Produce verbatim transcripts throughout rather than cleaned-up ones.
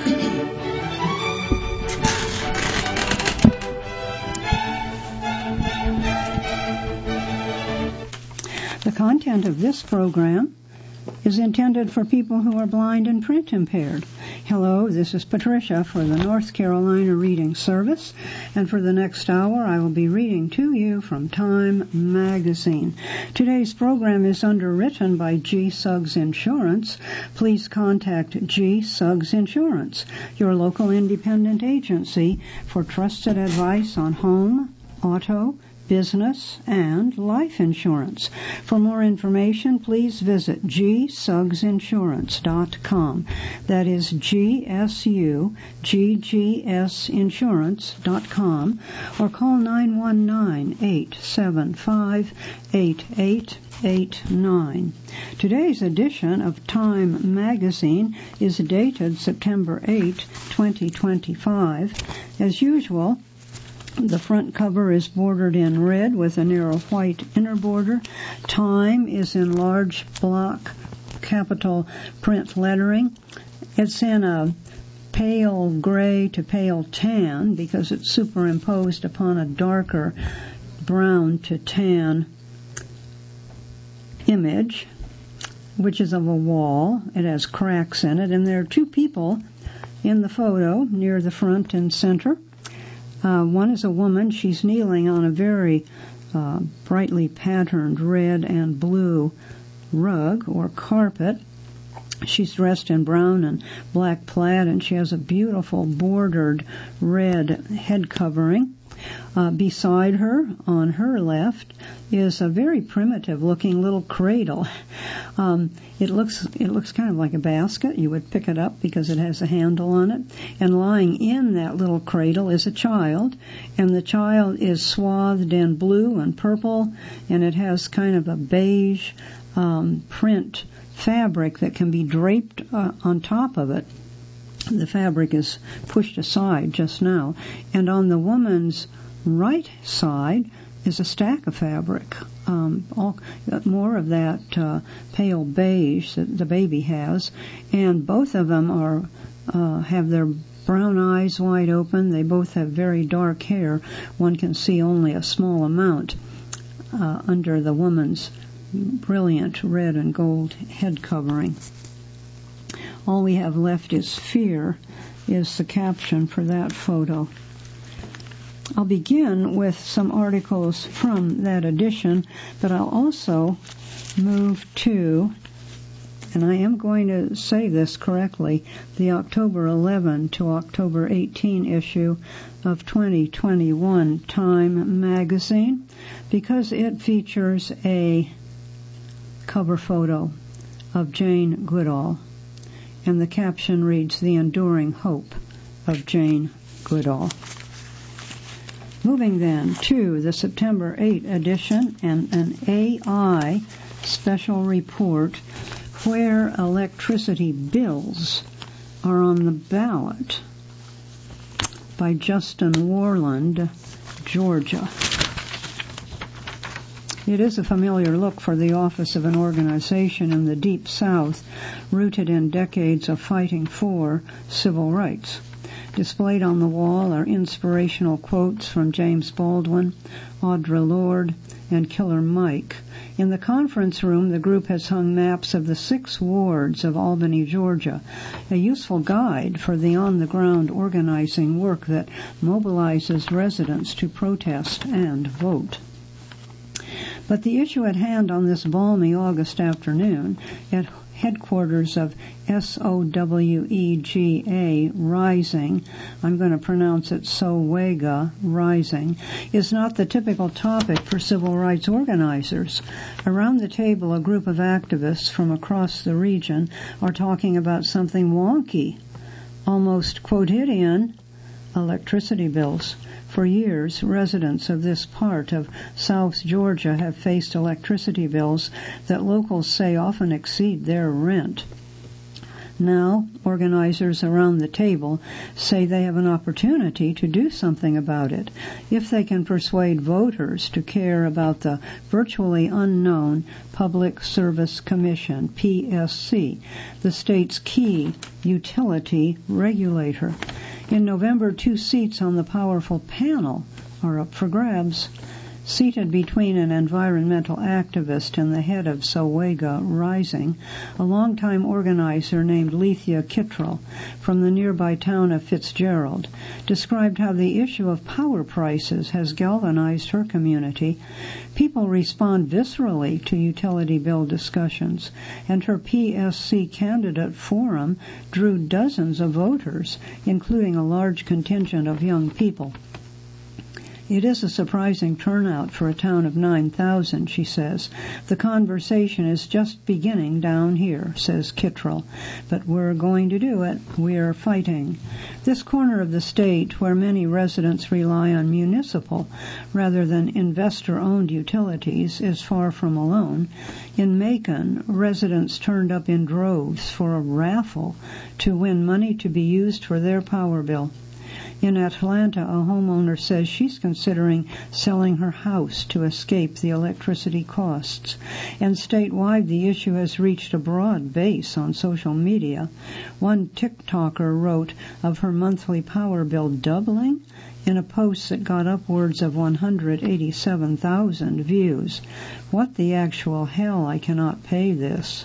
The content of this program is intended for people who are blind and print impaired. Hello, this is Patricia for the North Carolina Reading Service, and for the next hour I will be reading to you from Time Magazine. Today's program is underwritten by G. Suggs Insurance. Please contact G. Suggs Insurance, your local independent agency for trusted advice on home, auto, business, and life insurance. For more information, please visit g suggs insurance dot com. That is G S U G G S insurance dot com, or call nine one nine, eight seven five, eight eight eight nine. Today's edition of Time Magazine is dated September eighth, twenty twenty-five. As usual, the front cover is bordered in red with a narrow white inner border. Time is in large block capital print lettering. It's in a pale gray to pale tan because it's superimposed upon a darker brown to tan image, which is of a wall. It has cracks in it, and there are two people in the photo near the front and center. Uh, one is a woman. She's kneeling on a very uh, brightly patterned red and blue rug or carpet. She's dressed in brown and black plaid, and she has a beautiful bordered red head covering. Uh, beside her, on her left, is a very primitive-looking little cradle. Um, it looks it looks kind of like a basket. You would pick it up because it has a handle on it. And lying in that little cradle is a child, and the child is swathed in blue and purple, and it has kind of a beige um, print fabric that can be draped uh, on top of it. The fabric is pushed aside just now, and on the woman's right side is a stack of fabric, um, all, more of that uh, pale beige that the baby has, and both of them are uh, have their brown eyes wide open. They both have very dark hair. One can see only a small amount uh, under the woman's brilliant red and gold head covering. All we have left is fear, is the caption for that photo. I'll begin with some articles from that edition, but I'll also move to, and I am going to say this correctly, the October eleventh to October eighteenth issue of twenty twenty-one Time Magazine, because it features a cover photo of Jane Goodall. And the caption reads, "The Enduring Hope of Jane Goodall." Moving then to the September eighth edition and an A I special report where electricity bills are on the ballot by Justin Warland, Georgia. It is a familiar look for the office of an organization in the Deep South, rooted in decades of fighting for civil rights. Displayed on the wall are inspirational quotes from James Baldwin, Audre Lorde, and Killer Mike. In the conference room, the group has hung maps of the six wards of Albany, Georgia, a useful guide for the on-the-ground organizing work that mobilizes residents to protest and vote. But the issue at hand on this balmy August afternoon at headquarters of S O W E G A Rising, I'm going to pronounce it Sowega Rising, is not the typical topic for civil rights organizers. Around the table, a group of activists from across the region are talking about something wonky, almost quotidian, electricity bills. For years, residents of this part of South Georgia have faced electricity bills that locals say often exceed their rent. Now, organizers around the table say they have an opportunity to do something about it if they can persuade voters to care about the virtually unknown Public Service Commission, P S C, the state's key utility regulator. In November, two seats on the powerful panel are up for grabs. Seated between an environmental activist and the head of Sowega Rising, a longtime organizer named Lethea Kittrell from the nearby town of Fitzgerald described how the issue of power prices has galvanized her community. People respond viscerally to utility bill discussions, and her P S C candidate forum drew dozens of voters, including a large contingent of young people. It is a surprising turnout for a town of nine thousand, she says. The conversation is just beginning down here, says Kittrell, but we're going to do it. We're fighting. This corner of the state, where many residents rely on municipal rather than investor-owned utilities, is far from alone. In Macon, residents turned up in droves for a raffle to win money to be used for their power bill. In Atlanta, a homeowner says she's considering selling her house to escape the electricity costs. And statewide, the issue has reached a broad base on social media. One TikToker wrote of her monthly power bill doubling in a post that got upwards of one hundred eighty-seven thousand views. What the actual hell? I cannot pay this.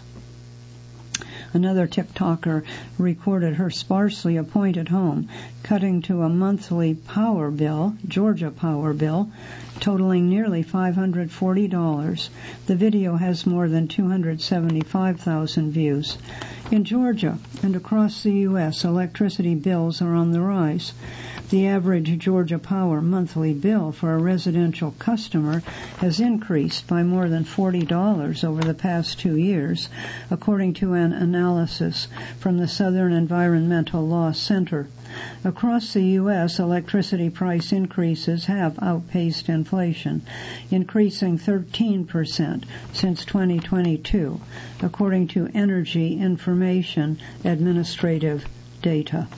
Another TikToker recorded her sparsely appointed home, cutting to a monthly power bill, Georgia power bill, totaling nearly five hundred forty dollars. The video has more than two hundred seventy-five thousand views. In Georgia and across the U S, electricity bills are on the rise. The average Georgia Power monthly bill for a residential customer has increased by more than forty dollars over the past two years, according to an analysis from the Southern Environmental Law Center. Across the U S, electricity price increases have outpaced inflation, increasing thirteen percent since twenty twenty-two, according to Energy Information Administrative data.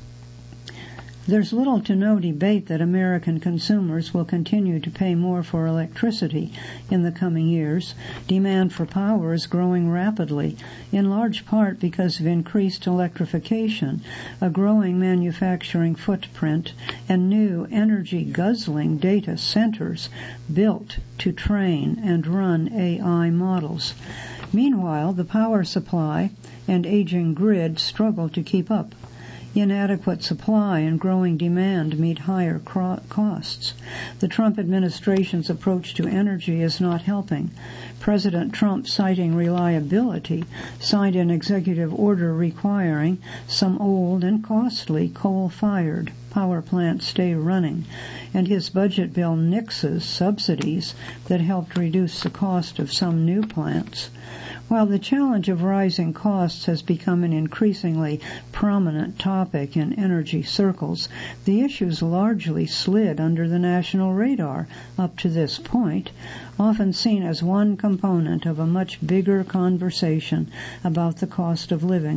There's little to no debate that American consumers will continue to pay more for electricity in the coming years. Demand for power is growing rapidly, in large part because of increased electrification, a growing manufacturing footprint, and new energy-guzzling data centers built to train and run A I models. Meanwhile, the power supply and aging grid struggle to keep up. Inadequate supply and growing demand meet higher costs. The Trump administration's approach to energy is not helping. President Trump, citing reliability, signed an executive order requiring some old and costly coal-fired power plants stay running, and his budget bill nixes subsidies that helped reduce the cost of some new plants. While the challenge of rising costs has become an increasingly prominent topic in energy circles, the issues largely slid under the national radar up to this point, often seen as one component of a much bigger conversation about the cost of living.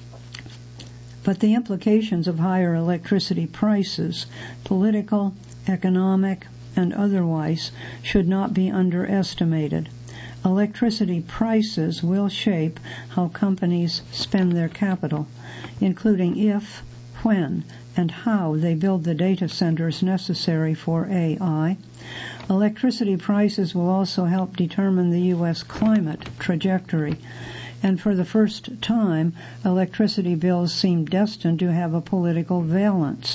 But the implications of higher electricity prices, political, economic, and otherwise, should not be underestimated. Electricity prices will shape how companies spend their capital, including if, when, and how they build the data centers necessary for A I. Electricity prices will also help determine the U S climate trajectory. And for the first time, electricity bills seem destined to have a political valence.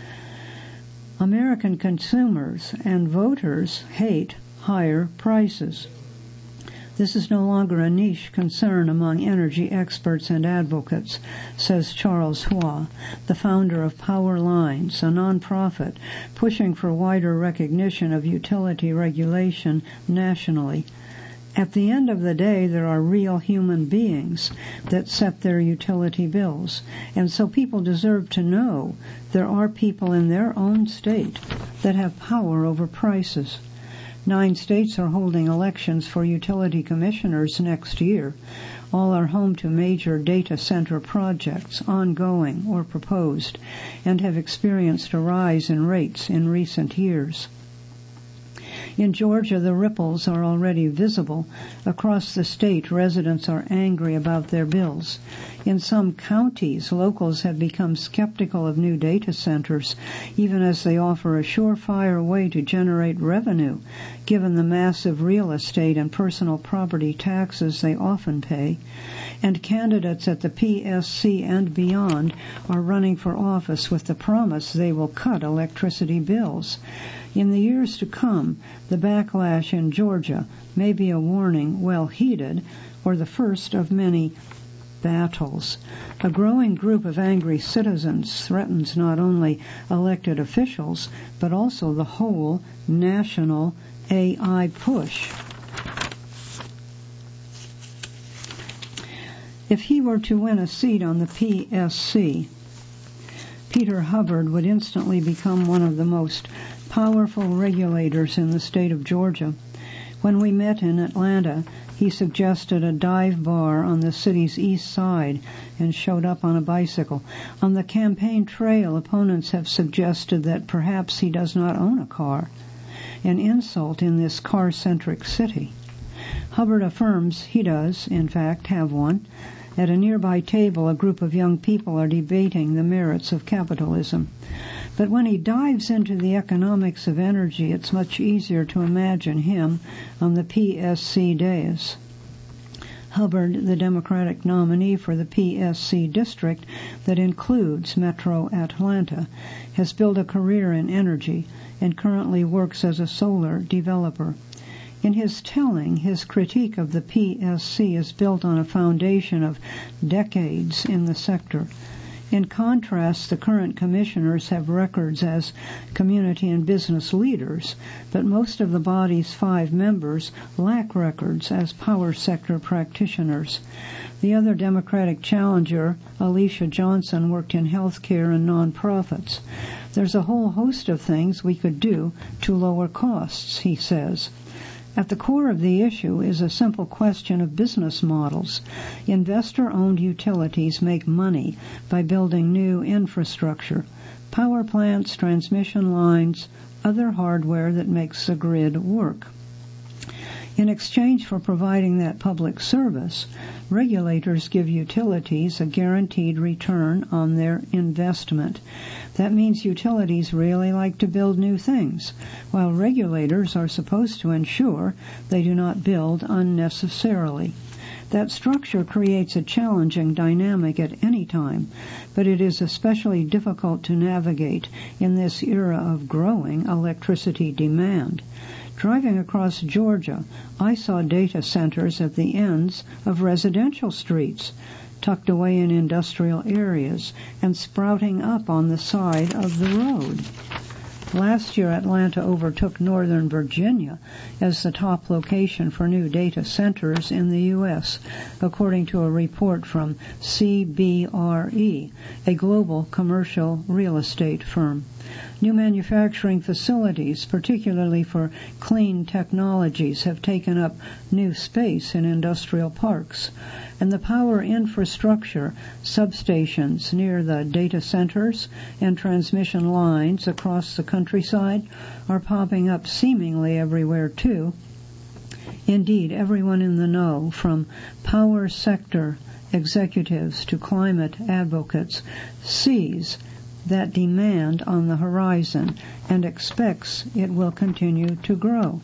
American consumers and voters hate higher prices. This is no longer a niche concern among energy experts and advocates, says Charles Hua, the founder of Power Lines, a nonprofit pushing for wider recognition of utility regulation nationally. At the end of the day, there are real human beings that set their utility bills, and so people deserve to know there are people in their own state that have power over prices. Nine states are holding elections for utility commissioners next year. All are home to major data center projects, ongoing or proposed, and have experienced a rise in rates in recent years. In Georgia, the ripples are already visible. Across the state, residents are angry about their bills. In some counties, locals have become skeptical of new data centers, even as they offer a surefire way to generate revenue, given the massive real estate and personal property taxes they often pay. And candidates at the P S C and beyond are running for office with the promise they will cut electricity bills. In the years to come, the backlash in Georgia may be a warning well heeded, or the first of many battles. A growing group of angry citizens threatens not only elected officials, but also the whole national A I push. If he were to win a seat on the P S C, Peter Hubbard would instantly become one of the most powerful regulators in the state of Georgia. When we met in Atlanta, he suggested a dive bar on the city's east side and showed up on a bicycle. On the campaign trail, opponents have suggested that perhaps he does not own a car, an insult in this car-centric city. Hubbard affirms he does, in fact, have one. At a nearby table, a group of young people are debating the merits of capitalism. But when he dives into the economics of energy, it's much easier to imagine him on the P S C dais. Hubbard, the Democratic nominee for the P S C district that includes Metro Atlanta, has built a career in energy and currently works as a solar developer. In his telling, his critique of the P S C is built on a foundation of decades in the sector. In contrast, the current commissioners have records as community and business leaders, but most of the body's five members lack records as power sector practitioners. The other Democratic challenger, Alicia Johnson, worked in healthcare and nonprofits. There's a whole host of things we could do to lower costs, he says. At the core of the issue is a simple question of business models. Investor-owned utilities make money by building new infrastructure, power plants, transmission lines, other hardware that makes the grid work. In exchange for providing that public service, regulators give utilities a guaranteed return on their investment. That means utilities really like to build new things, while regulators are supposed to ensure they do not build unnecessarily. That structure creates a challenging dynamic at any time, but it is especially difficult to navigate in this era of growing electricity demand. Driving across Georgia, I saw data centers at the ends of residential streets, tucked away in industrial areas and sprouting up on the side of the road. Last year, Atlanta overtook Northern Virginia as the top location for new data centers in the U S, according to a report from C B R E, a global commercial real estate firm. New manufacturing facilities, particularly for clean technologies, have taken up new space in industrial parks. And the power infrastructure, substations near the data centers and transmission lines across the countryside are popping up seemingly everywhere too. Indeed, everyone in the know, from power sector executives to climate advocates, sees that demand on the horizon and expects it will continue to grow.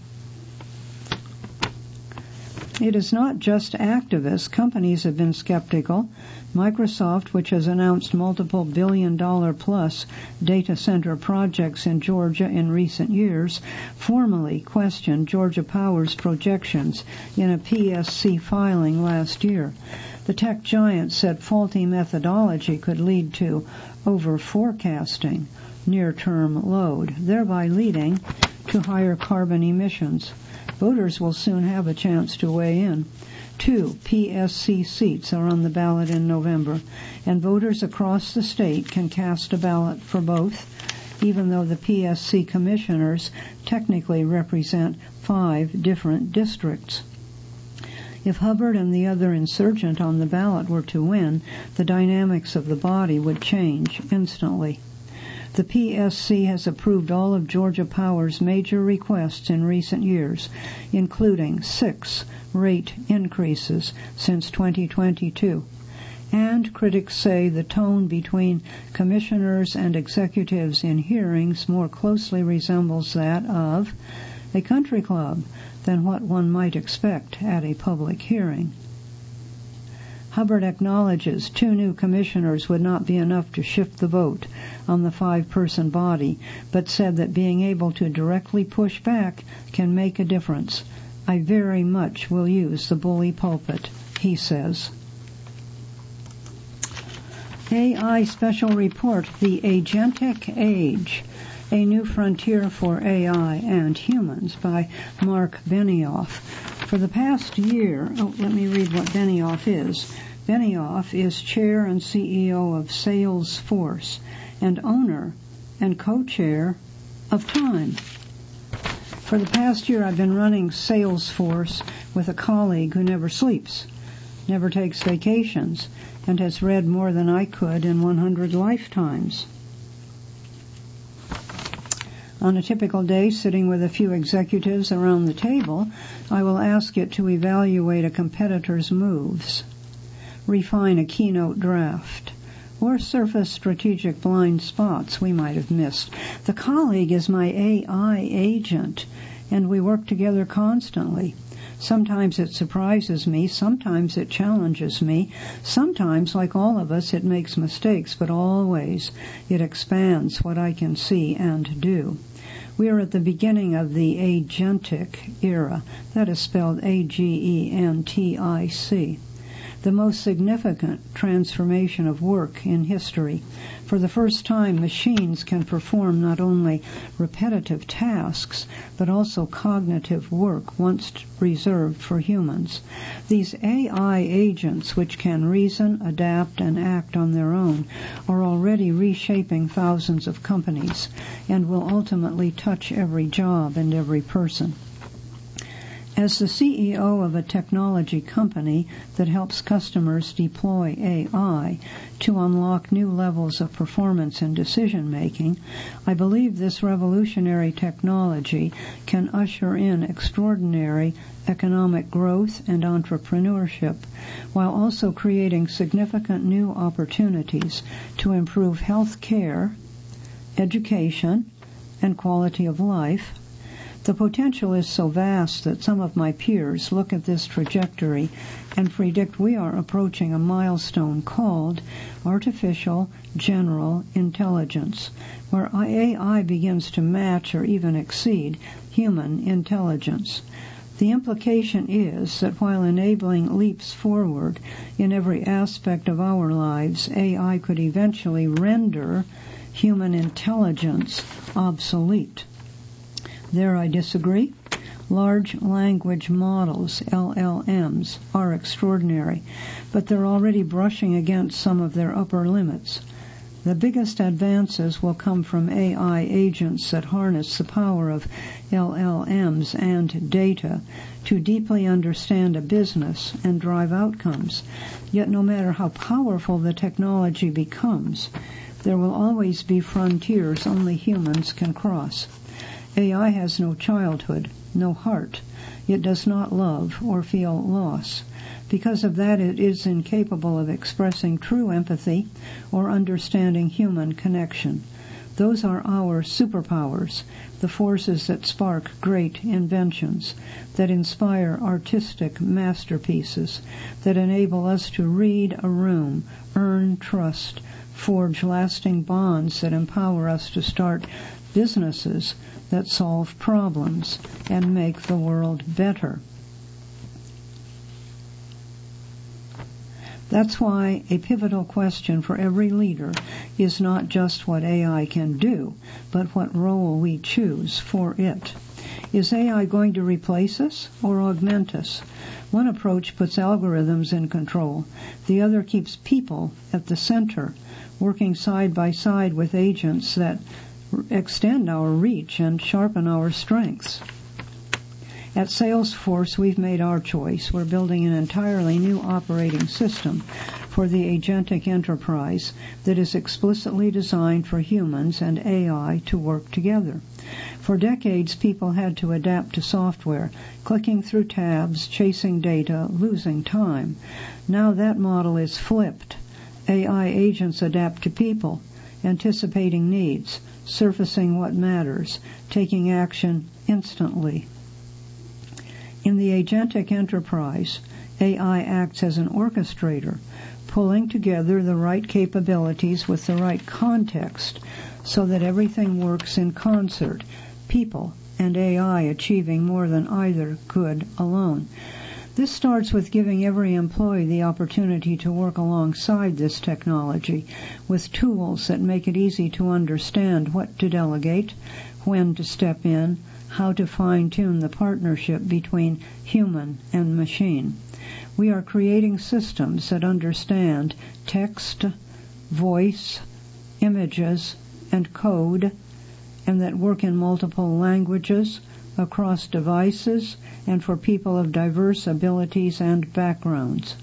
It is not just activists. Companies have been skeptical. Microsoft, which has announced multiple billion-dollar-plus data center projects in Georgia in recent years, formally questioned Georgia Power's projections in a P S C filing last year. The tech giant said faulty methodology could lead to over-forecasting near-term load, thereby leading to higher carbon emissions. Voters will soon have a chance to weigh in. Two P S C seats are on the ballot in November, and voters across the state can cast a ballot for both. even though the P S C commissioners technically represent five different districts. If Hubbard and the other insurgent on the ballot were to win, the dynamics of the body would change instantly. The P S C has approved all of Georgia Power's major requests in recent years, including six rate increases since twenty twenty-two. And critics say the tone between commissioners and executives in hearings more closely resembles that of a country club than what one might expect at a public hearing. Hubbard acknowledges two new commissioners would not be enough to shift the vote on the five-person body, but said that being able to directly push back can make a difference. I very much will use the bully pulpit, he says. A I Special Report, The Agentic Age, A New Frontier for A I and Humans by Mark Benioff. For the past year, oh, let me read what Benioff is. Benioff is chair and C E O of Salesforce and owner and co-chair of Time. For the past year, I've been running Salesforce with a colleague who never sleeps, never takes vacations, and has read more than I could in one hundred lifetimes. On a typical day, sitting with a few executives around the table, I will ask it to evaluate a competitor's moves, refine a keynote draft, or surface strategic blind spots we might have missed. The colleague is my A I agent, and we work together constantly. Sometimes it surprises me, sometimes it challenges me, sometimes, like all of us, it makes mistakes, but always it expands what I can see and do. We are at the beginning of the agentic era. That is spelled A G E N T I C. The most significant transformation of work in history. For the first time, machines can perform not only repetitive tasks, but also cognitive work once reserved for humans. These A I agents, which can reason, adapt, and act on their own, are already reshaping thousands of companies and will ultimately touch every job and every person. As the C E O of a technology company that helps customers deploy A I to unlock new levels of performance and decision-making, I believe this revolutionary technology can usher in extraordinary economic growth and entrepreneurship, while also creating significant new opportunities to improve health care, education, and quality of life. The potential is so vast that some of my peers look at this trajectory and predict we are approaching a milestone called artificial general intelligence, where A I begins to match or even exceed human intelligence. The implication is that while enabling leaps forward in every aspect of our lives, A I could eventually render human intelligence obsolete. There I disagree. Large language models, L L Ms, are extraordinary, but they're already brushing against some of their upper limits. The biggest advances will come from A I agents that harness the power of L L Ms and data to deeply understand a business and drive outcomes. Yet no matter how powerful the technology becomes, there will always be frontiers only humans can cross. A I has no childhood, no heart. It does not love or feel loss. Because of that, it is incapable of expressing true empathy or understanding human connection. Those are our superpowers, the forces that spark great inventions, that inspire artistic masterpieces, that enable us to read a room, earn trust, forge lasting bonds that empower us to start businesses that solve problems and make the world better. That's why a pivotal question for every leader is not just what A I can do, but what role we choose for it. Is A I going to replace us or augment us? One approach puts algorithms in control. The other keeps people at the center, working side by side with agents that extend our reach and sharpen our strengths. At Salesforce, we've made our choice. We're building an entirely new operating system for the agentic enterprise that is explicitly designed for humans and A I to work together. For decades, people had to adapt to software, clicking through tabs, chasing data, losing time. Now that model is flipped. A I agents adapt to people, anticipating needs, surfacing what matters, taking action instantly. In the agentic enterprise, A I acts as an orchestrator, pulling together the right capabilities with the right context so that everything works in concert, people and A I achieving more than either could alone. This starts with giving every employee the opportunity to work alongside this technology with tools that make it easy to understand what to delegate, when to step in, how to fine-tune the partnership between human and machine. We are creating systems that understand text, voice, images, and code, and that work in multiple languages, across devices, and for people of diverse abilities and backgrounds.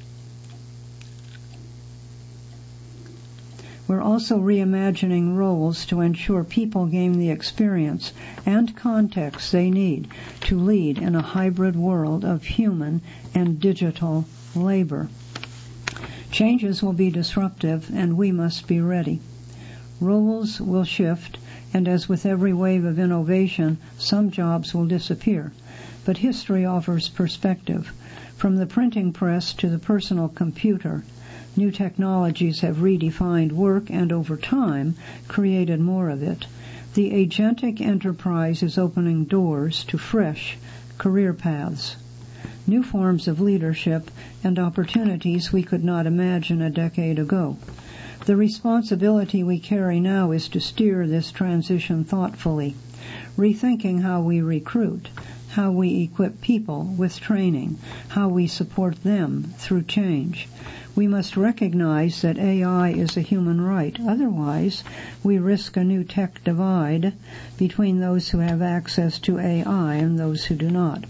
We're also reimagining roles to ensure people gain the experience and context they need to lead in a hybrid world of human and digital labor. Changes will be disruptive, and we must be ready. Roles will shift, and as with every wave of innovation, some jobs will disappear. But history offers perspective. From the printing press to the personal computer, new technologies have redefined work and, over time, created more of it. The agentic enterprise is opening doors to fresh career paths, new forms of leadership, and opportunities we could not imagine a decade ago. The responsibility we carry now is to steer this transition thoughtfully, rethinking how we recruit, how we equip people with training, how we support them through change. We must recognize that A I is a human right. Otherwise, we risk a new tech divide between those who have access to A I and those who do not.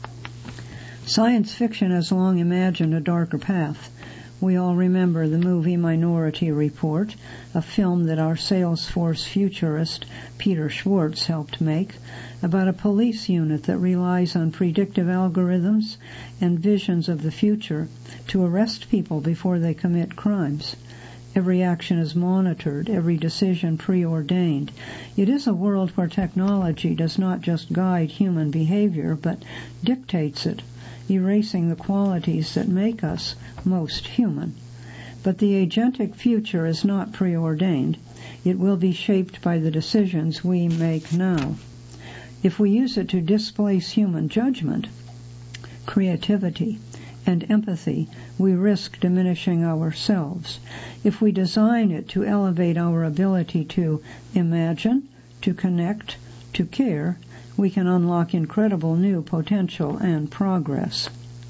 Science fiction has long imagined a darker path. We all remember the movie Minority Report, a film that our Salesforce futurist Peter Schwartz helped make, about a police unit that relies on predictive algorithms and visions of the future to arrest people before they commit crimes. Every action is monitored, every decision preordained. It is a world where technology does not just guide human behavior, but dictates it, erasing the qualities that make us most human. But the agentic future is not preordained. It will be shaped by the decisions we make now. If we use it to displace human judgment, creativity, and empathy, we risk diminishing ourselves. If we design it to elevate our ability to imagine, to connect, to care, we can unlock incredible new potential and progress.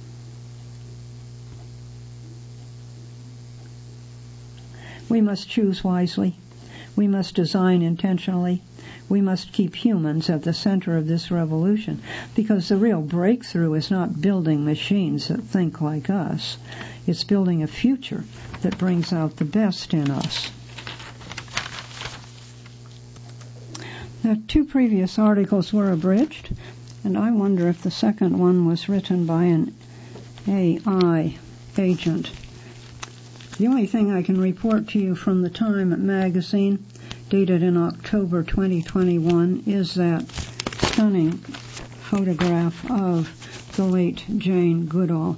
We must choose wisely. We must design intentionally. We must keep humans at the center of this revolution, because the real breakthrough is not building machines that think like us. It's building a future that brings out the best in us. The two previous articles were abridged, and I wonder if the second one was written by an A I agent. The only thing I can report to you from the Time magazine, dated in October twenty twenty-one, is that stunning photograph of the late Jane Goodall.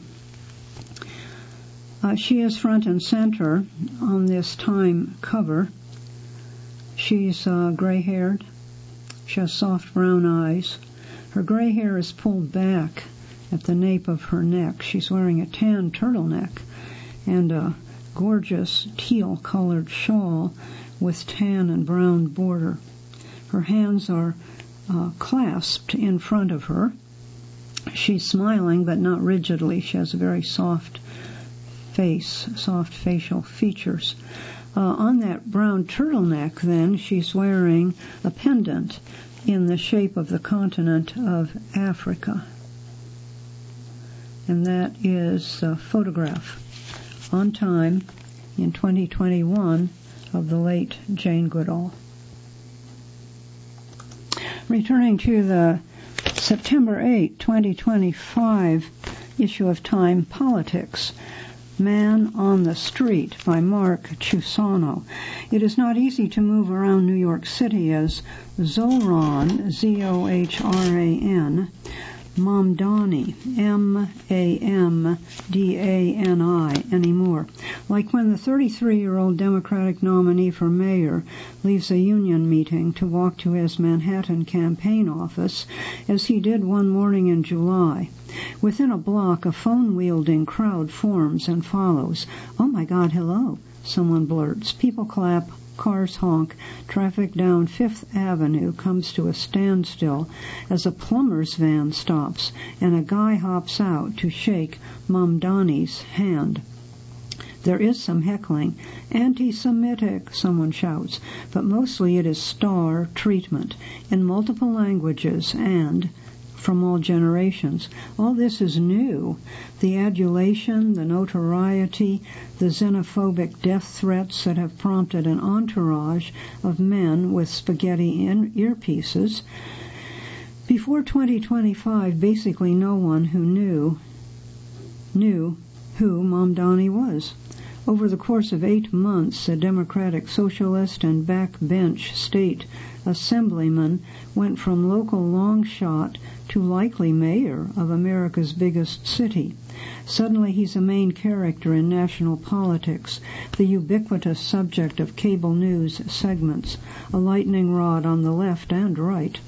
Uh, she is front and center on this Time cover. She's uh, gray-haired. She has soft brown eyes. Her gray hair is pulled back at the nape of her neck. She's wearing a tan turtleneck and a gorgeous teal-colored shawl with tan and brown border. Her hands are uh, clasped in front of her. She's smiling, but not rigidly. She has a very soft face, soft facial features. Uh, on that brown turtleneck, then, she's wearing a pendant in the shape of the continent of Africa. And that is a photograph on time in twenty twenty-one of the late Jane Goodall. Returning to the September eighth, twenty twenty-five issue of Time Politics, Man on the Street by Mark Chusano. It is not easy to move around New York City as Zohran, Z O H R A N, Mamdani, M A M D A N I, anymore. Like when the thirty-three-year-old Democratic nominee for mayor leaves a union meeting to walk to his Manhattan campaign office, as he did one morning in July. Within a block, a phone-wielding crowd forms and follows. "Oh my God, hello," someone blurts. People clap. Cars honk. Traffic down Fifth Avenue comes to a standstill as a plumber's van stops and a guy hops out to shake Mamdani's hand. There is some heckling. "Anti-Semitic," someone shouts, but mostly it is star treatment in multiple languages and from all generations. All this is new. The adulation, the notoriety, the xenophobic death threats that have prompted an entourage of men with spaghetti in earpieces. Before twenty twenty-five, basically no one who knew knew who Mamdani was. Over the course of eight months, a Democratic Socialist and backbench state assemblyman went from local long shot to likely mayor of America's biggest city. Suddenly he's a main character in national politics, the ubiquitous subject of cable news segments, a lightning rod on the left and right.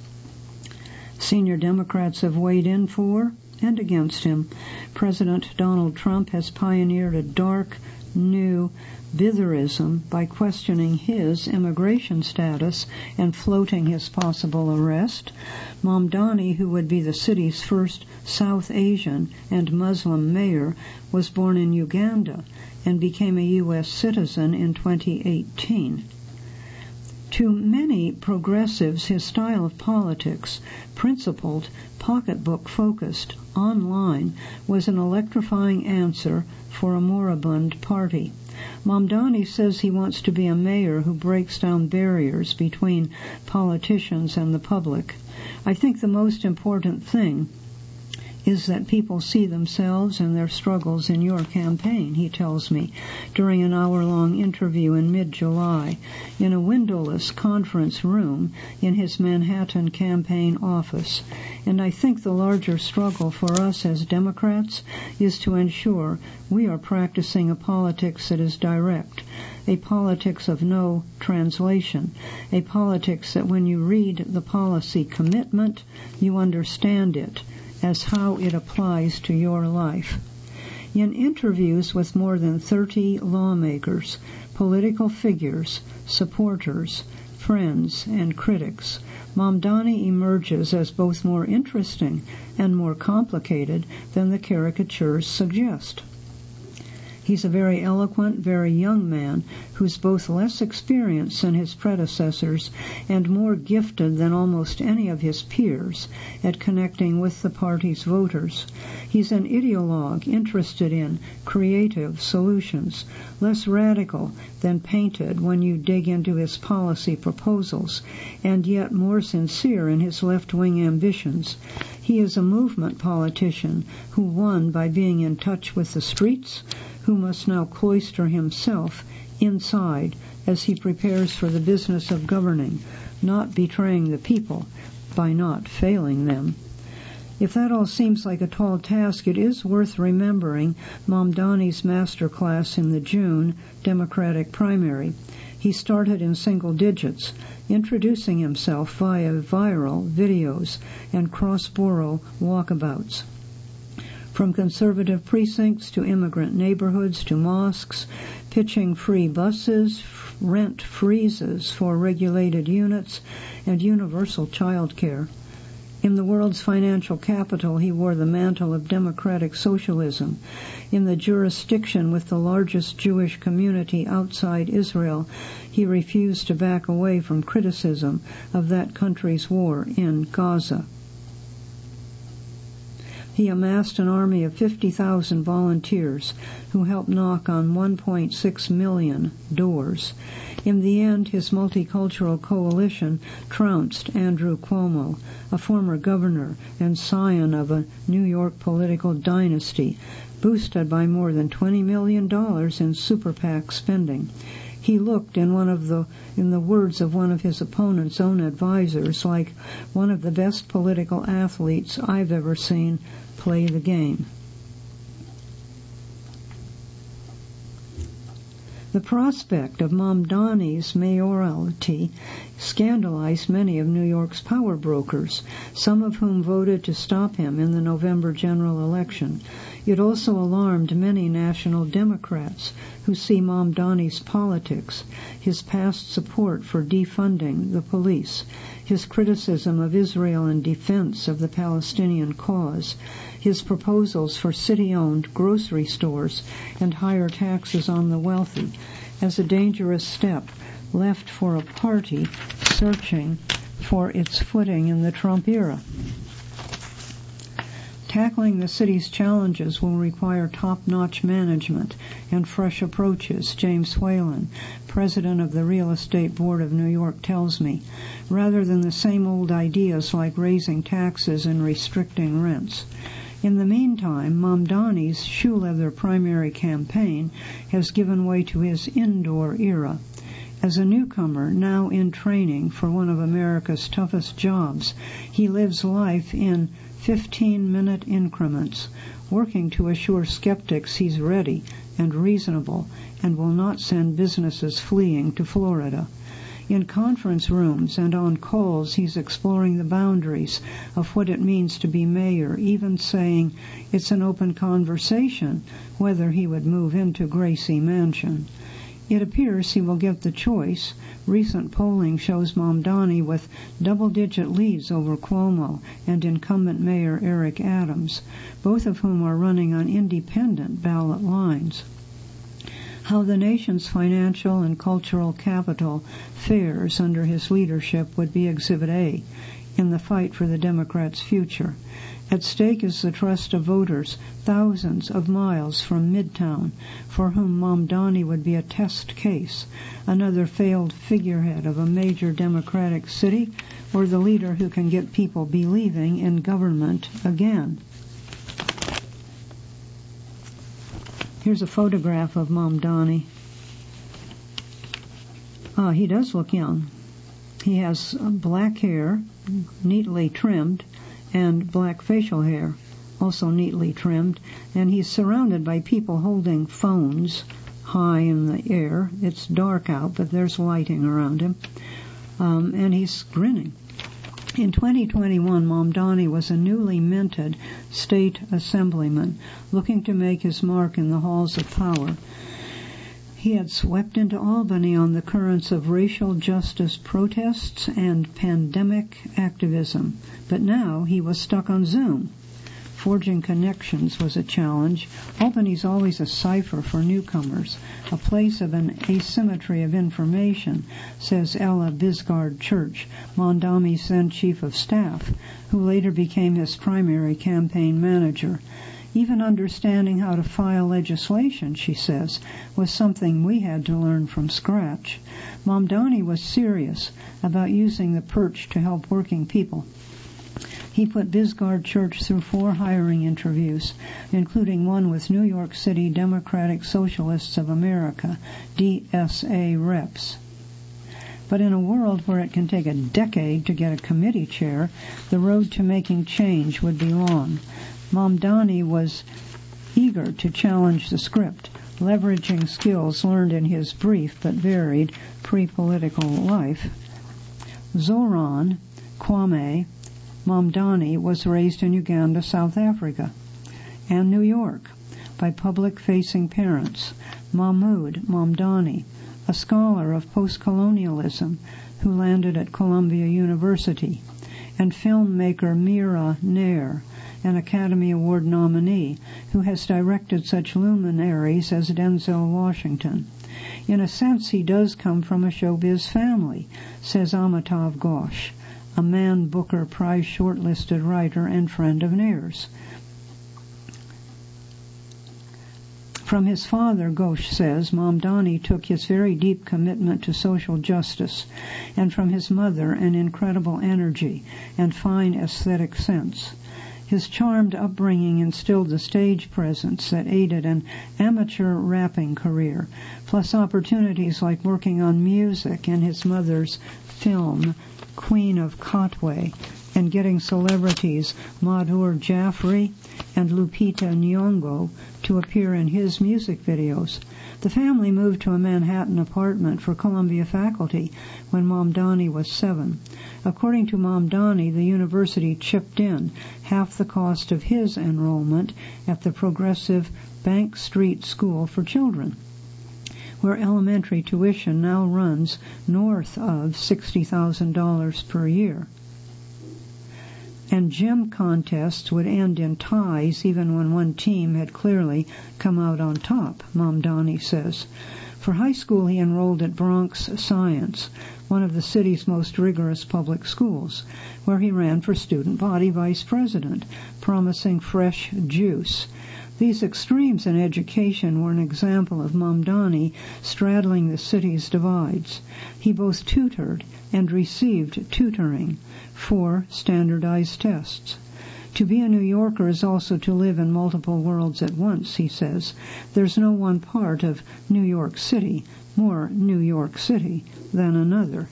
Senior Democrats have weighed in for and against him. President Donald Trump has pioneered a dark, new bitherism by questioning his immigration status and floating his possible arrest. Mamdani, who would be the city's first South Asian and Muslim mayor, was born in Uganda and became a U S citizen in twenty eighteen. To many progressives, his style of politics, principled, pocketbook-focused, online, was an electrifying answer for a moribund party. Mamdani says he wants to be a mayor who breaks down barriers between politicians and the public. "I think the most important thing is that people see themselves and their struggles in your campaign," he tells me during an hour-long interview in mid-July in a windowless conference room in his Manhattan campaign office. "And I think the larger struggle for us as Democrats is to ensure we are practicing a politics that is direct, a politics of no translation, a politics that when you read the policy commitment, you understand it as how it applies to your life." In interviews with more than thirty lawmakers, political figures, supporters, friends, and critics, Mamdani emerges as both more interesting and more complicated than the caricatures suggest. He's a very eloquent, very young man who's both less experienced than his predecessors and more gifted than almost any of his peers at connecting with the party's voters. He's an ideologue interested in creative solutions, less radical than painted when you dig into his policy proposals, and yet more sincere in his left-wing ambitions. He is a movement politician who won by being in touch with the streets, who must now cloister himself inside as he prepares for the business of governing, not betraying the people by not failing them. If that all seems like a tall task, it is worth remembering Mamdani's masterclass in the June Democratic primary. He started in single digits, introducing himself via viral videos and cross-borough walkabouts. From conservative precincts to immigrant neighborhoods to mosques, pitching free buses, rent freezes for regulated units, and universal child care. In the world's financial capital, he wore the mantle of democratic socialism. In the jurisdiction with the largest Jewish community outside Israel, he refused to back away from criticism of that country's war in Gaza. He amassed an army of fifty thousand volunteers who helped knock on one point six million doors. In the end, his multicultural coalition trounced Andrew Cuomo, a former governor and scion of a New York political dynasty, boosted by more than twenty million dollars in super PAC spending. He looked, in one of the, in the words of one of his opponent's own advisors, like one of the best political athletes I've ever seen play the game. The prospect of Mamdani's mayoralty scandalized many of New York's power brokers, some of whom voted to stop him in the November general election. It also alarmed many national Democrats who see Mamdani's politics, his past support for defunding the police, his criticism of Israel in defense of the Palestinian cause, his proposals for city-owned grocery stores and higher taxes on the wealthy as a dangerous step left for a party searching for its footing in the Trump era. Tackling the city's challenges will require top-notch management and fresh approaches, James Whalen, president of the Real Estate Board of New York, tells me, rather than the same old ideas like raising taxes and restricting rents. In the meantime, Mamdani's shoe-leather primary campaign has given way to his indoor era. As a newcomer, now in training for one of America's toughest jobs, he lives life in fifteen-minute increments, working to assure skeptics he's ready and reasonable and will not send businesses fleeing to Florida. In conference rooms and on calls, he's exploring the boundaries of what it means to be mayor, even saying it's an open conversation whether he would move into Gracie Mansion. It appears he will get the choice. Recent polling shows Mamdani with double-digit leads over Cuomo and incumbent Mayor Eric Adams, both of whom are running on independent ballot lines. How the nation's financial and cultural capital fares under his leadership would be Exhibit A in the fight for the Democrats' future. At stake is the trust of voters thousands of miles from Midtown, for whom Mamdani would be a test case, another failed figurehead of a major Democratic city, or the leader who can get people believing in government again. Here's a photograph of Mamdani. Ah, he does look young. He has black hair, neatly trimmed, and black facial hair, also neatly trimmed, and he's surrounded by people holding phones high in the air. It's dark out, but there's lighting around him, um, and he's grinning. In twenty twenty-one, Mamdani was a newly minted state assemblyman looking to make his mark in the halls of power. He had swept into Albany on the currents of racial justice protests and pandemic activism, but now he was stuck on Zoom. Forging connections was a challenge. Albany's always a cipher for newcomers, a place of an asymmetry of information, says Ella Bisgard Church, Mamdani's then chief of staff, who later became his primary campaign manager. Even understanding how to file legislation, she says, was something we had to learn from scratch. Mamdani was serious about using the perch to help working people. He put Bisgard Church through four hiring interviews, including one with New York City Democratic Socialists of America, D S A reps. But in a world where it can take a decade to get a committee chair, the road to making change would be long. Mamdani was eager to challenge the script, leveraging skills learned in his brief but varied pre-political life. Zoran Kwame Mamdani was raised in Uganda, South Africa, and New York by public-facing parents. Mahmoud Mamdani, a scholar of post-colonialism who landed at Columbia University, and filmmaker Mira Nair, an Academy Award nominee, who has directed such luminaries as Denzel Washington. In a sense, he does come from a showbiz family, says Amitav Ghosh, a Man Booker Prize shortlisted writer and friend of Nair's. From his father, Ghosh says, Mamdani took his very deep commitment to social justice, and from his mother an incredible energy and fine aesthetic sense. His charmed upbringing instilled the stage presence that aided an amateur rapping career, plus opportunities like working on music in his mother's film, Queen of Katwe, and getting celebrities Madhur Jaffrey and Lupita Nyong'o to appear in his music videos. The family moved to a Manhattan apartment for Columbia faculty when Mamdani was seven. According to Mamdani, the university chipped in half the cost of his enrollment at the progressive Bank Street School for Children, where elementary tuition now runs north of sixty thousand dollars per year. And gym contests would end in ties even when one team had clearly come out on top, Mamdani says. For high school, he enrolled at Bronx Science, one of the city's most rigorous public schools, where he ran for student body vice president, promising fresh juice. These extremes in education were an example of Mamdani straddling the city's divides. He both tutored and received tutoring for standardized tests. To be a New Yorker is also to live in multiple worlds at once, he says. There's no one part of New York City more New York City than another.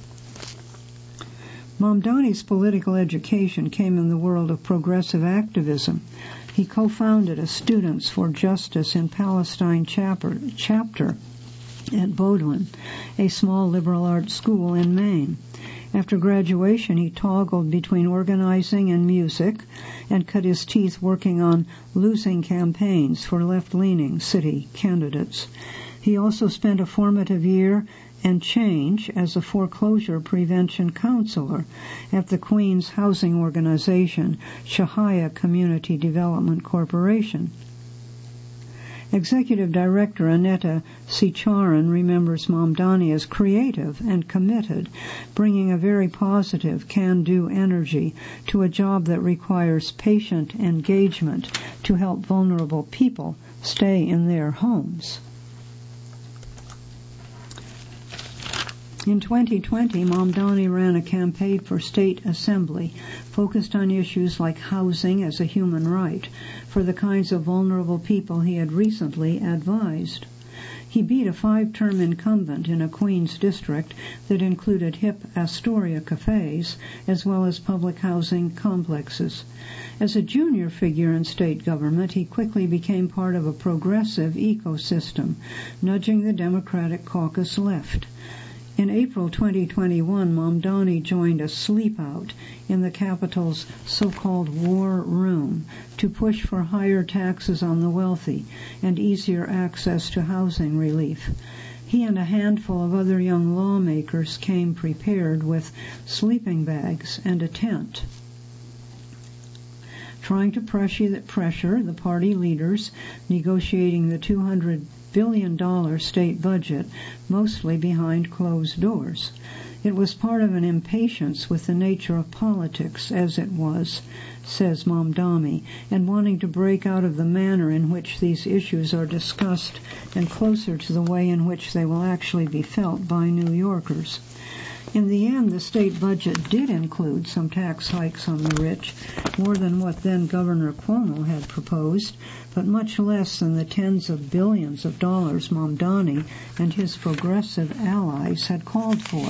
Mamdani's political education came in the world of progressive activism. He co-founded a Students for Justice in Palestine chapter, chapter at Bowdoin, a small liberal arts school in Maine. After graduation, he toggled between organizing and music and cut his teeth working on losing campaigns for left-leaning city candidates. He also spent a formative year and change as a foreclosure prevention counselor at the Queens housing organization, Shahaya Community Development Corporation. Executive Director Aneta Sicharan remembers Mamdani as creative and committed, bringing a very positive, can-do energy to a job that requires patient engagement to help vulnerable people stay in their homes. In twenty twenty, Mamdani ran a campaign for state assembly focused on issues like housing as a human right for the kinds of vulnerable people he had recently advised. He beat a five-term incumbent in a Queens district that included hip Astoria cafes as well as public housing complexes. As a junior figure in state government, he quickly became part of a progressive ecosystem, nudging the Democratic caucus left. In April twenty twenty-one, Mamdani joined a sleep-out in the capital's so-called war room to push for higher taxes on the wealthy and easier access to housing relief. He and a handful of other young lawmakers came prepared with sleeping bags and a tent. Trying to pressure the party leaders negotiating the two hundred billion dollars state budget, mostly behind closed doors. It was part of an impatience with the nature of politics, as it was, says Mamdani, and wanting to break out of the manner in which these issues are discussed and closer to the way in which they will actually be felt by New Yorkers. In the end, the state budget did include some tax hikes on the rich, more than what then Governor Cuomo had proposed, but much less than the tens of billions of dollars Mamdani and his progressive allies had called for.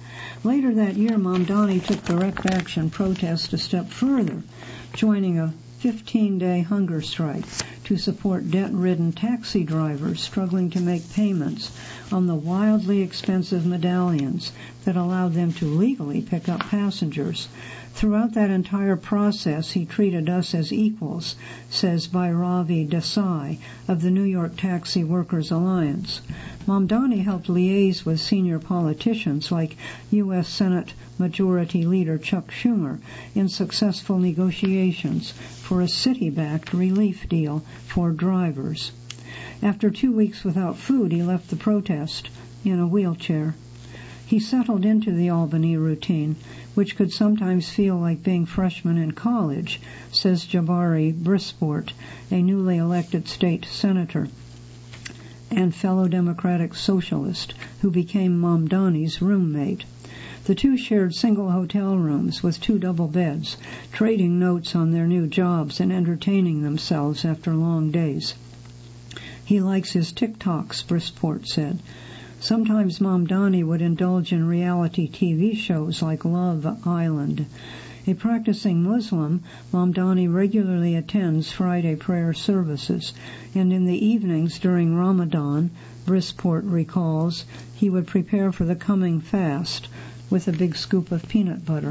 Later that year, Mamdani took direct action protest a step further, joining a fifteen-day hunger strike to support debt-ridden taxi drivers struggling to make payments on the wildly expensive medallions that allowed them to legally pick up passengers. Throughout that entire process, he treated us as equals, says Bhairavi Desai of the New York Taxi Workers Alliance. Mamdani helped liaise with senior politicians like U S Senate Majority Leader Chuck Schumer in successful negotiations for a city-backed relief deal for drivers. After two weeks without food, he left the protest in a wheelchair. He settled into the Albany routine, which could sometimes feel like being freshmen in college, says Jabari Brisport, a newly elected state senator and fellow Democratic socialist who became Mamdani's roommate. The two shared single hotel rooms with two double beds, trading notes on their new jobs and entertaining themselves after long days. He likes his TikToks, Brisport said. Sometimes Mamdani would indulge in reality T V shows like Love Island. A practicing Muslim, Mamdani regularly attends Friday prayer services, and in the evenings during Ramadan, Brisport recalls, he would prepare for the coming fast with a big scoop of peanut butter.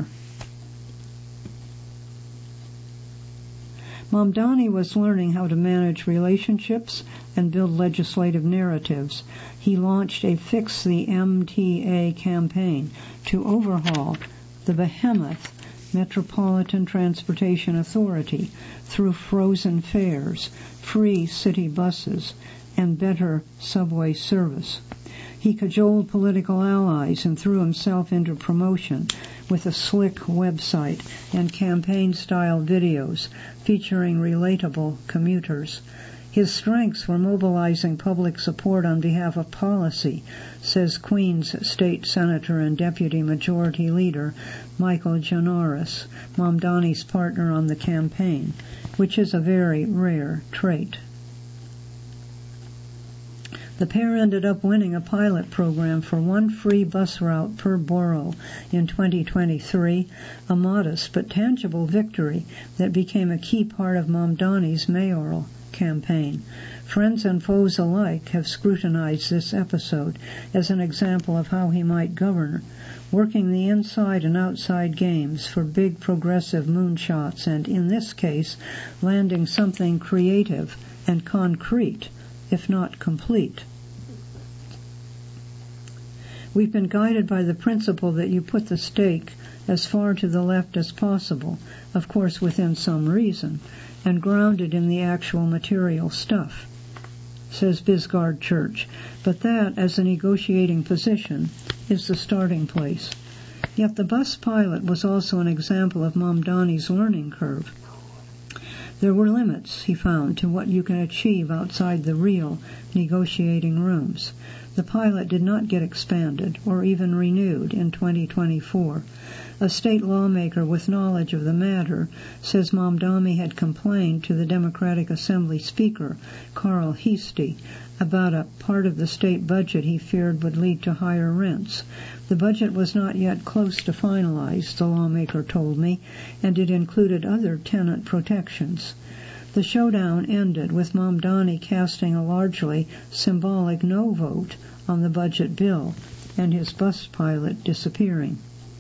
Mamdani was learning how to manage relationships and build legislative narratives. He launched a Fix the M T A campaign to overhaul the behemoth Metropolitan Transportation Authority through frozen fares, free city buses, and better subway service. He cajoled political allies and threw himself into promotion with a slick website and campaign-style videos featuring relatable commuters. His strengths were mobilizing public support on behalf of policy, says Queens State Senator and Deputy Majority Leader Michael Gianaris, Mamdani's partner on the campaign, which is a very rare trait. The pair ended up winning a pilot program for one free bus route per borough in twenty twenty-three, a modest but tangible victory that became a key part of Mamdani's mayoral campaign. Friends and foes alike have scrutinized this episode as an example of how he might govern, working the inside and outside games for big progressive moonshots and, in this case, landing something creative and concrete, if not complete. We've been guided by the principle that you put the stake as far to the left as possible, of course within some reason, and grounded in the actual material stuff, says Bisgard Church. But that, as a negotiating position, is the starting place. Yet the bus pilot was also an example of Mamdani's learning curve. There were limits, he found, to what you can achieve outside the real negotiating rooms. The pilot did not get expanded or even renewed in twenty twenty-four. A state lawmaker with knowledge of the matter says Mamdani had complained to the Democratic Assembly Speaker, Carl Heastie, about a part of the state budget he feared would lead to higher rents. The budget was not yet close to finalized, the lawmaker told me, and it included other tenant protections. The showdown ended with Mamdani casting a largely symbolic no vote on the budget bill and his bus pilot disappearing.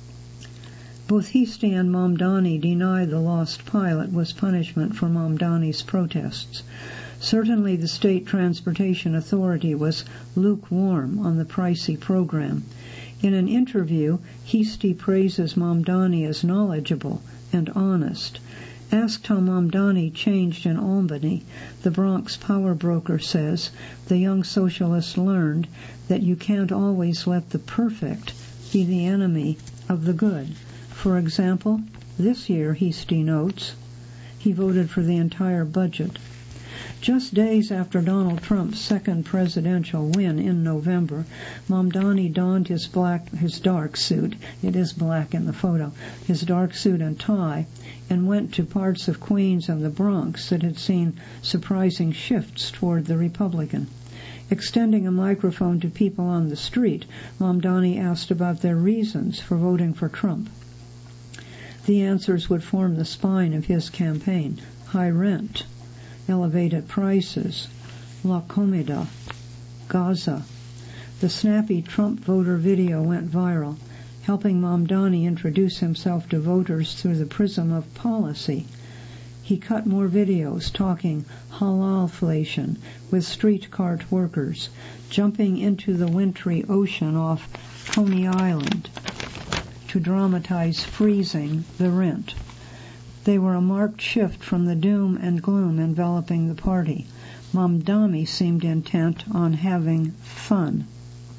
Both Heastie and Mamdani deny the lost pilot was punishment for Mamdani's protests. Certainly the State Transportation Authority was lukewarm on the pricey program. In an interview, Heastie praises Mamdani as knowledgeable and honest. Asked how Mamdani changed in Albany, the Bronx power broker says the young socialist learned that you can't always let the perfect be the enemy of the good. For example, this year, Heastie notes, he voted for the entire budget. Just days after Donald Trump's second presidential win in November, Mamdani donned his black, his dark suit, it is black in the photo, his dark suit and tie, and went to parts of Queens and the Bronx that had seen surprising shifts toward the Republican. Extending a microphone to people on the street, Mamdani asked about their reasons for voting for Trump. The answers would form the spine of his campaign, high rent, elevated prices, La Comida, Gaza. The snappy Trump voter video went viral, helping Mamdani introduce himself to voters through the prism of policy. He cut more videos talking halalflation with street cart workers, jumping into the wintry ocean off Coney Island to dramatize freezing the rent. They were a marked shift from the doom and gloom enveloping the party. Mamdani seemed intent on having fun.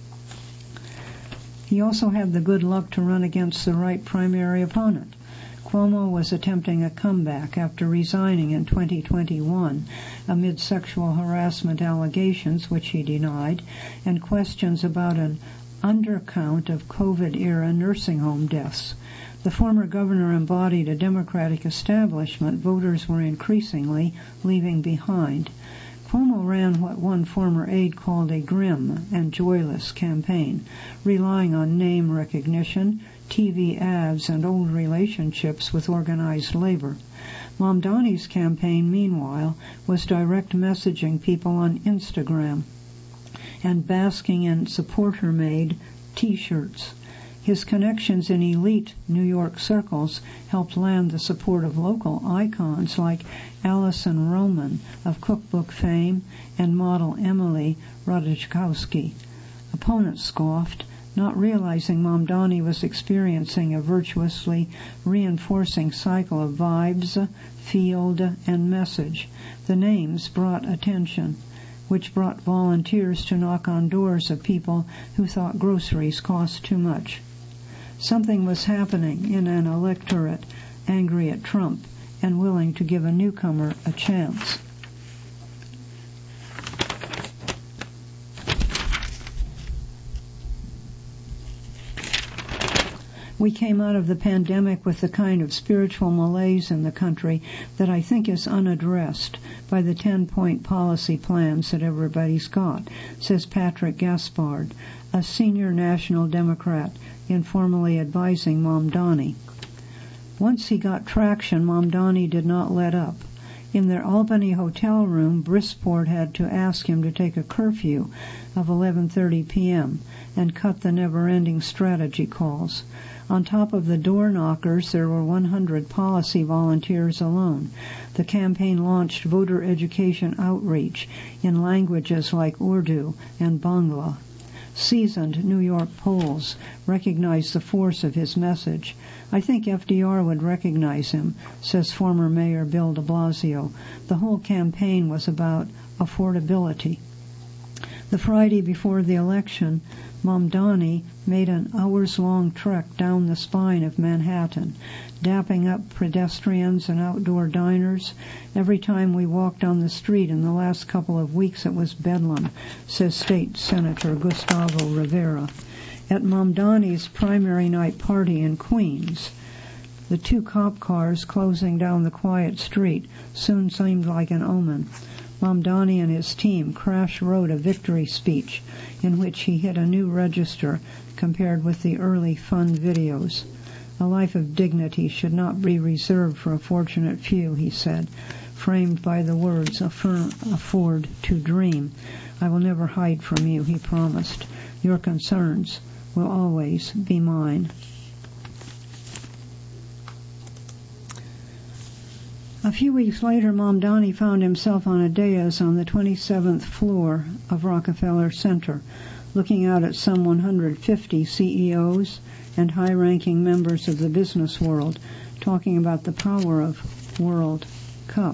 He also had the good luck to run against the right primary opponent. Cuomo was attempting a comeback after resigning in twenty twenty-one amid sexual harassment allegations, which he denied, and questions about an undercount of COVID-era nursing home deaths. The former governor embodied a Democratic establishment voters were increasingly leaving behind. Cuomo ran what one former aide called a grim and joyless campaign, relying on name recognition, T V ads, and old relationships with organized labor. Mamdani's campaign, meanwhile, was direct messaging people on Instagram and basking in supporter-made T-shirts. His connections in elite New York circles helped land the support of local icons like Alison Roman of cookbook fame and model Emily Ratajkowski. Opponents scoffed, not realizing Mamdani was experiencing a virtuously reinforcing cycle of vibes, field, and message. The names brought attention, which brought volunteers to knock on doors of people who thought groceries cost too much. Something was happening in an electorate angry at Trump and willing to give a newcomer a chance. We came out of the pandemic with the kind of spiritual malaise in the country that I think is unaddressed by the ten-point policy plans that everybody's got, says Patrick Gaspard, a senior National Democrat informally advising Mamdani. Once he got traction, Mamdani did not let up. In their Albany hotel room, Brisport had to ask him to take a curfew of eleven thirty p.m. and cut the never-ending strategy calls. On top of the door knockers, there were one hundred policy volunteers alone. The campaign launched voter education outreach in languages like Urdu and Bangla. Seasoned New York polls recognized the force of his message. I think F D R would recognize him, says former Mayor Bill de Blasio. The whole campaign was about affordability. The Friday before the election, Mamdani made an hours-long trek down the spine of Manhattan, dapping up pedestrians and outdoor diners. Every time we walked on the street in the last couple of weeks, it was bedlam, says State Senator Gustavo Rivera. At Mamdani's primary night party in Queens, the two cop cars closing down the quiet street soon seemed like an omen. Mamdani and his team crash wrote a victory speech in which he hit a new register compared with the early fun videos. A life of dignity should not be reserved for a fortunate few, he said, framed by the words, affirm, afford to dream. I will never hide from you, he promised. Your concerns will always be mine. A few weeks later, Mamdani found himself on a dais on the twenty-seventh floor of Rockefeller Center, looking out at some one hundred fifty C E Os and high-ranking members of the business world, talking about the power of World Cup.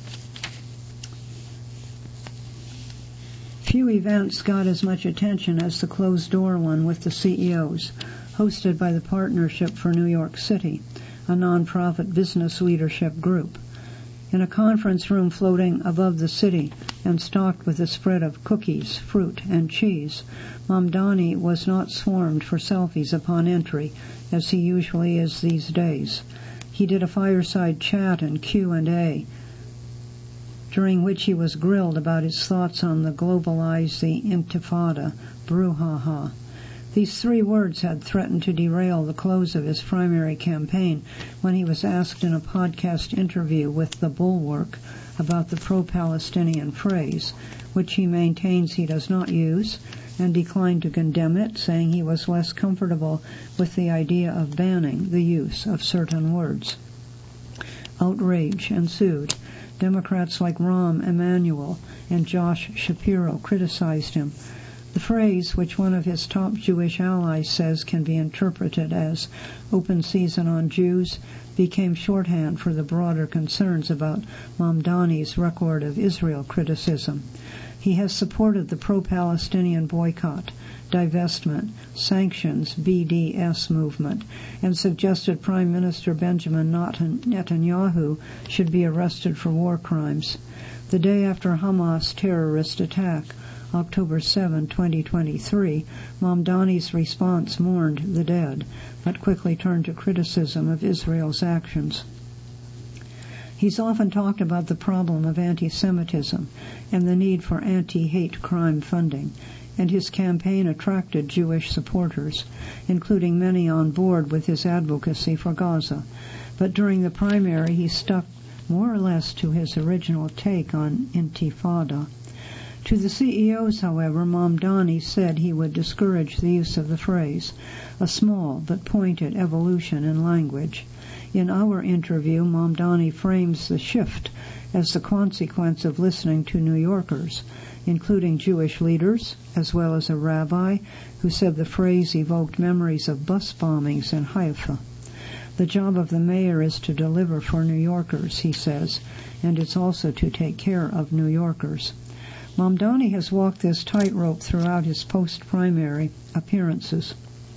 Few events got as much attention as the closed-door one with the C E Os, hosted by the Partnership for New York City, a nonprofit business leadership group. In a conference room floating above the city and stocked with a spread of cookies, fruit, and cheese, Mamdani was not swarmed for selfies upon entry, as he usually is these days. He did a fireside chat and Q and A, during which he was grilled about his thoughts on the globalize the intifada brouhaha. These three words had threatened to derail the close of his primary campaign when he was asked in a podcast interview with The Bulwark about the pro-Palestinian phrase, which he maintains he does not use, and declined to condemn it, saying he was less comfortable with the idea of banning the use of certain words. Outrage ensued. Democrats like Rahm Emanuel and Josh Shapiro criticized him. The phrase, which one of his top Jewish allies says can be interpreted as open season on Jews, became shorthand for the broader concerns about Mamdani's record of Israel criticism. He has supported the pro-Palestinian boycott, divestment, sanctions, B D S movement, and suggested Prime Minister Benjamin Netanyahu should be arrested for war crimes. The day after Hamas terrorist attack, October seventh, twenty twenty-three, Mamdani's response mourned the dead, but quickly turned to criticism of Israel's actions. He's often talked about the problem of anti-Semitism and the need for anti-hate crime funding, and his campaign attracted Jewish supporters, including many on board with his advocacy for Gaza. But during the primary, he stuck more or less to his original take on Intifada. To the C E Os, however, Mamdani said he would discourage the use of the phrase, a small but pointed evolution in language. In our interview, Mamdani frames the shift as the consequence of listening to New Yorkers, including Jewish leaders, as well as a rabbi who said the phrase evoked memories of bus bombings in Haifa. The job of the mayor is to deliver for New Yorkers, he says, and it's also to take care of New Yorkers. Mamdani has walked this tightrope throughout his post-primary appearances.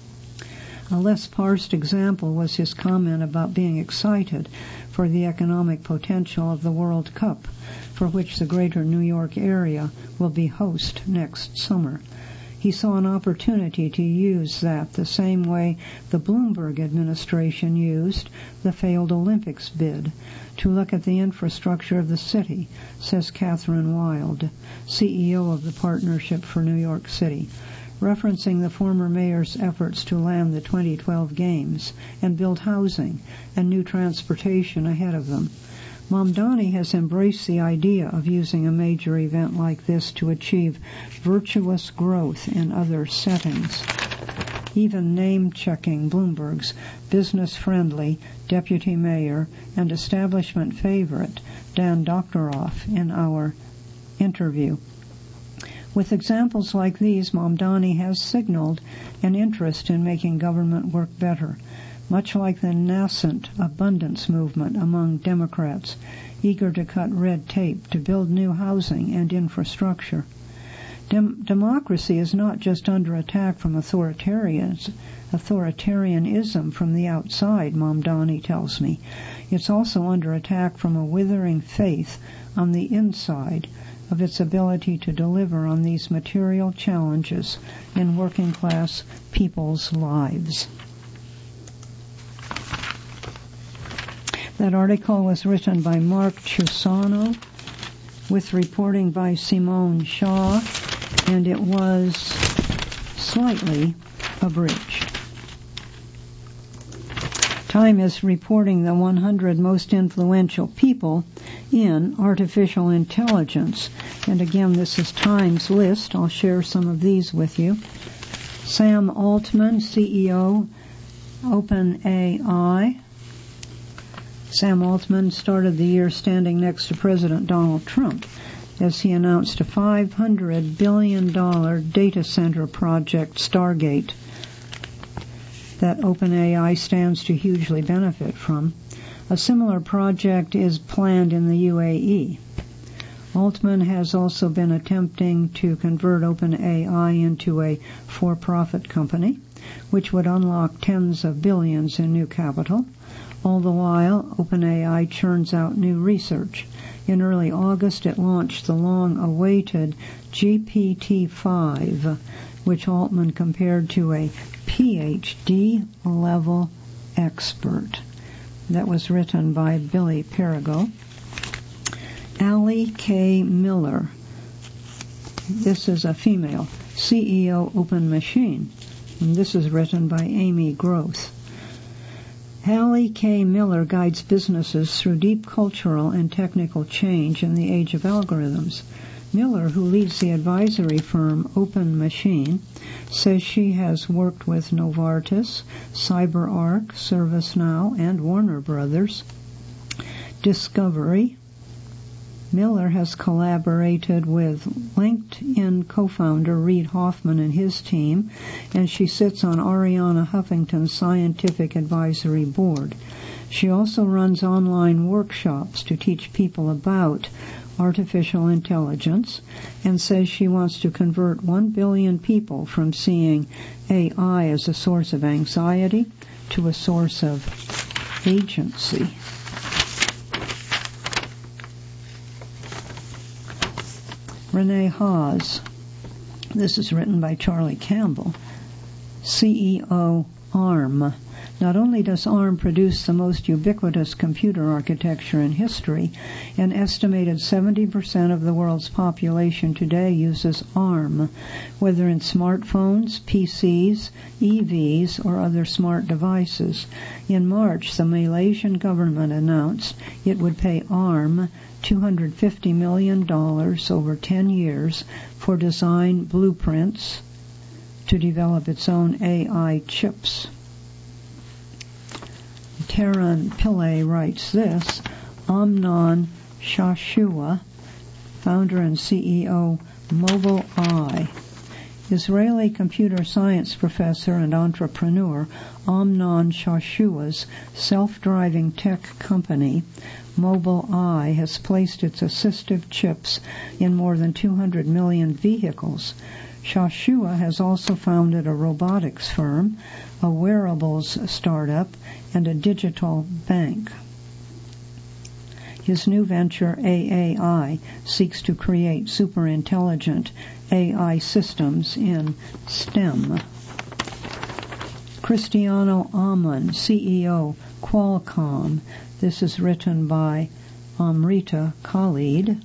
A less parsed example was his comment about being excited for the economic potential of the World Cup, for which the greater New York area will be host next summer. He saw an opportunity to use that the same way the Bloomberg administration used the failed Olympics bid, to look at the infrastructure of the city, says Catherine Wild, C E O of the Partnership for New York City, referencing the former mayor's efforts to land the twenty twelve games and build housing and new transportation ahead of them. Mamdani has embraced the idea of using a major event like this to achieve virtuous growth in other settings, even name-checking Bloomberg's business-friendly deputy mayor and establishment favorite Dan Doktoroff in our interview. With examples like these, Mamdani has signaled an interest in making government work better, much like the nascent abundance movement among Democrats, eager to cut red tape to build new housing and infrastructure. Dem- democracy is not just under attack from authoritarians, authoritarianism from the outside, Mamdani tells me. It's also under attack from a withering faith on the inside of its ability to deliver on these material challenges in working-class people's lives. That article was written by Mark Chusano with reporting by Simone Shaw, and it was slightly abridged. Time is reporting the one hundred most influential people in artificial intelligence. And again, this is Time's list. I'll share some of these with you. Sam Altman, C E O, OpenAI. Sam Altman started the year standing next to President Donald Trump as he announced a five hundred billion dollars data center project, Stargate, that OpenAI stands to hugely benefit from. A similar project is planned in the U A E. Altman has also been attempting to convert OpenAI into a for-profit company, which would unlock tens of billions in new capital. All the while, OpenAI churns out new research. In early August, it launched the long-awaited G P T five, which Altman compared to a P H D-level expert. That was written by Billy Perigo. Allie K. Miller, this is a female, C E O Open Machine, And this is written by Amy Groth. Hallie K. Miller guides businesses through deep cultural and technical change in the age of algorithms. Miller, who leads the advisory firm Open Machine, says she has worked with Novartis, CyberArk, ServiceNow, and Warner Brothers. Discovery. Miller has collaborated with LinkedIn co-founder Reid Hoffman and his team, and she sits on Arianna Huffington's Scientific Advisory Board. She also runs online workshops to teach people about artificial intelligence and says she wants to convert one billion people from seeing A I as a source of anxiety to a source of agency. Renee Haas. This is written by Charlie Campbell. C E O ARM. Not only does ARM produce the most ubiquitous computer architecture in history, an estimated seventy percent of the world's population today uses ARM, whether in smartphones, P Cs, E Vs, or other smart devices. In March, the Malaysian government announced it would pay ARM two hundred fifty million dollars over ten years for design blueprints to develop its own A I chips. Taran Pillay writes this. Amnon Shashua, founder and C E O Mobileye. Israeli computer science professor and entrepreneur Amnon Shashua's self-driving tech company, Mobileye, has placed its assistive chips in more than two hundred million vehicles. Shashua has also founded a robotics firm, a wearables startup, and a digital bank. His new venture, A A I, seeks to create super-intelligent A I systems in STEM. Cristiano Amon, C E O, Qualcomm. This is written by Amrita Khalid.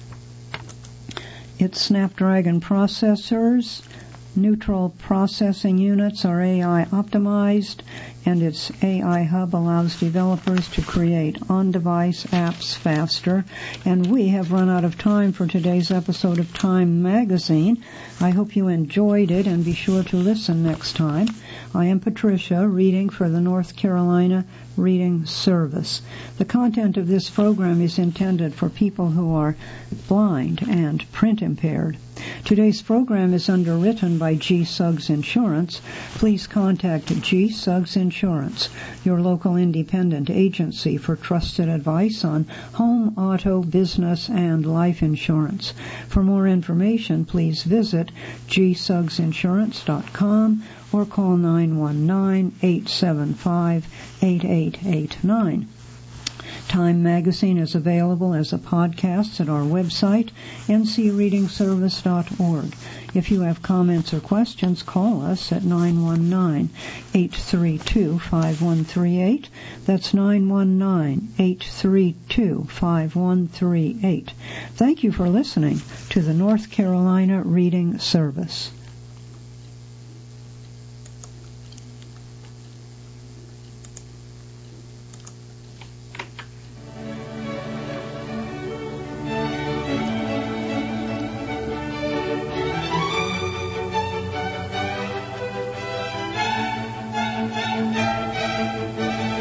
Its Snapdragon processors, neutral processing units are A I optimized, and its A I hub allows developers to create on-device apps faster. And we have run out of time for today's episode of Time Magazine. I hope you enjoyed it, and be sure to listen next time. I am Patricia, reading for the North Carolina Reading Service. The content of this program is intended for people who are blind and print impaired. Today's program is underwritten by G. Suggs Insurance. Please contact G. Suggs Insurance, your local independent agency for trusted advice on home, auto, business, and life insurance. For more information, please visit g suggs insurance dot com or call nine one nine, eight seven five, eight eight eight nine. Time Magazine is available as a podcast at our website, n c reading service dot org. If you have comments or questions, call us at nine one nine, eight three two, five one three eight. That's nine one nine, eight three two, five one three eight. Thank you for listening to the North Carolina Reading Service.